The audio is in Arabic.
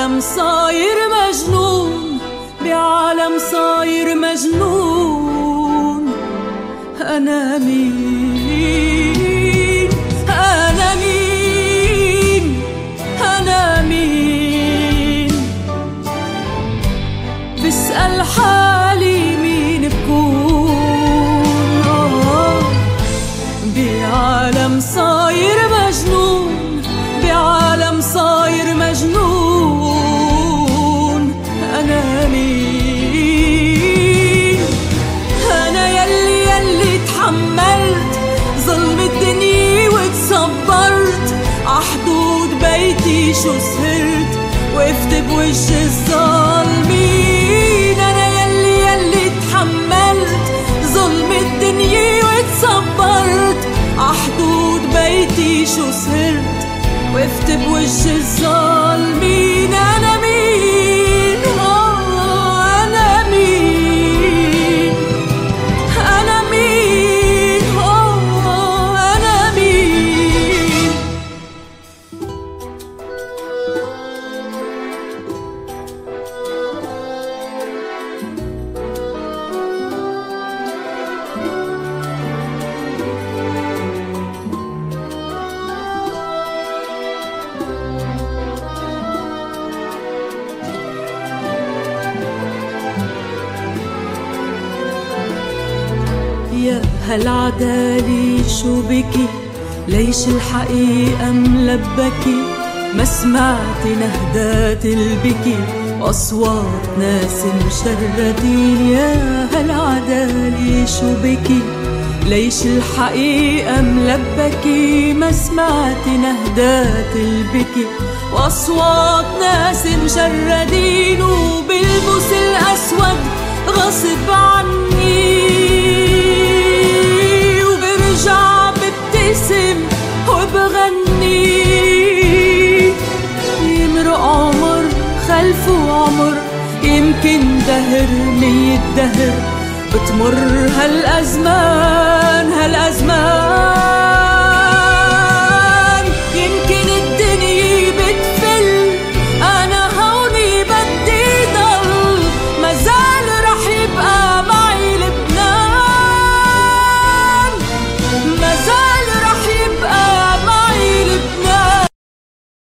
بعالم صاير مجنون، بعالم صاير مجنون. أنا مين؟ أنا مين؟ أنا مين؟ بسأل حالي مين بكون. بعالم صاير مجنون، بعالم صاير مجنون. أنا مين؟ أنا يلي تحملت ظلم الدنيا وتصبرت عحدود بيتي شو سهرت وقفت بوجه الظالمين. أنا يلي تحملت ظلم الدنيا وتصبرت عحدود بيتي شو سهرت وقفت بوجه الظالمين. أنا مين؟ أنا مين؟ أنا مين؟ أنا مين؟ يا هالعدالي شو بكي؟ ليش الحقيقة ملبكي؟ ما سمعت نهدات البكي وأصوات ناس مشردين. يا هالعدالي شو بكي؟ ليش الحقيقة ملبكي؟ ما سمعت نهدات البكي وأصوات ناس مشردين. وبلبس الأسود غصب عني وبرجع ببتسم وبغني. يمرق عمر خلفه عمر، يمكن دهر 100 دهر بتمر هالأزمان